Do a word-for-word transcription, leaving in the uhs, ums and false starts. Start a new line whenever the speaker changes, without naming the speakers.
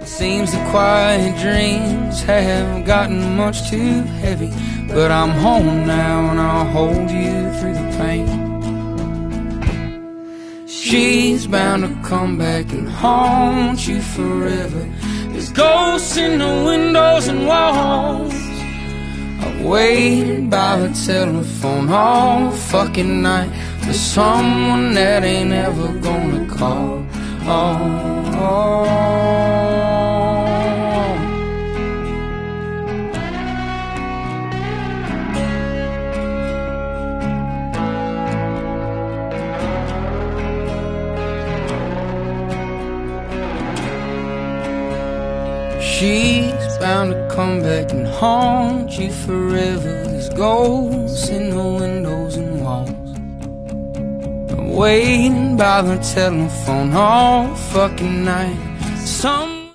Seems the quiet dreams have gotten much too heavy, but I'm home now and I'll hold you through the pain. She's bound to come back and haunt you forever. There's ghosts in the windows and walls. I've waited by the telephone all fucking night for someone that ain't ever gonna call. Oh, oh. She's bound to come back and haunt you forever. There's ghosts in the windows and walls. I'm waiting by the telephone all fucking night. Some